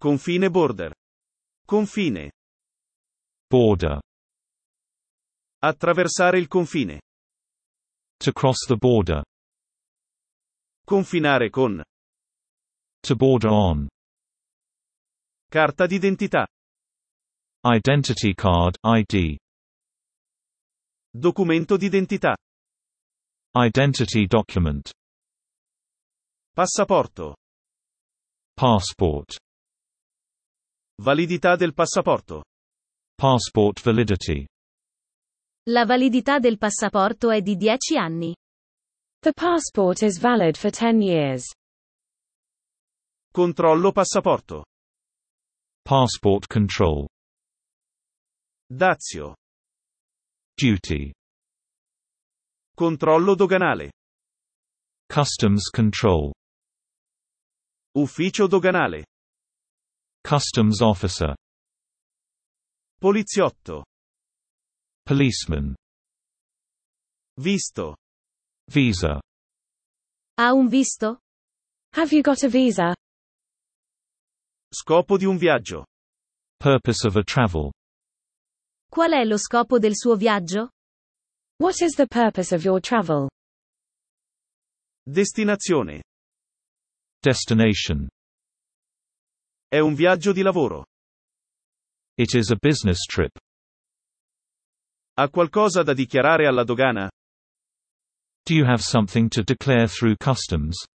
Confine border. Confine. Border. Attraversare il confine. To cross the border. Confinare con. To border on. Carta d'identità. Identity card, ID. Documento d'identità. Identity document. Passaporto. Passport. Validità del passaporto. Passport validity. La validità del passaporto è di 10 anni. The passport is valid for 10 years. Controllo passaporto. Passport control. Dazio. Duty. Controllo doganale. Customs control. Ufficio doganale. Customs officer. Poliziotto. Policeman. Visto. Visa. Ha un visto? Have you got a visa? Scopo di un viaggio. Purpose of a travel. Qual è lo scopo del suo viaggio? What is the purpose of your travel? Destinazione. Destination. È un viaggio di lavoro. It is a business trip. Ha qualcosa da dichiarare alla dogana? Do you have something to declare through customs?